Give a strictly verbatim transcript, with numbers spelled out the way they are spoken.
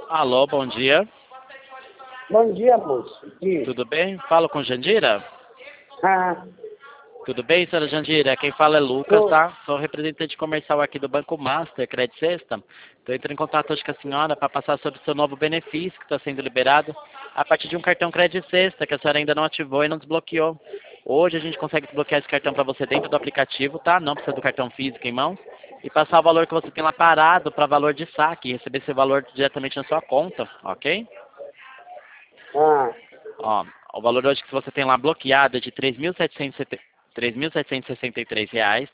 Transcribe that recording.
Alô, bom dia. Bom dia, moço. Diz. Tudo bem? Falo com Jandira? Ah, Tudo bem, senhora Jandira? Quem fala é Lucas, tô. tá? Sou representante comercial aqui do Banco Master, Credit Sexta. Estou entrando em contato hoje com a senhora para passar sobre o seu novo benefício que está sendo liberado a partir de um cartão Credit Sexta que a senhora ainda não ativou e não desbloqueou. Hoje a gente consegue desbloquear esse cartão para você dentro do aplicativo, tá? Não precisa do cartão físico em mãos. E passar o valor que você tem lá parado para valor de saque e receber esse valor diretamente na sua conta, ok? Ah, Ó, o valor hoje que você tem lá bloqueado é de três mil setecentos e sessenta e três reais,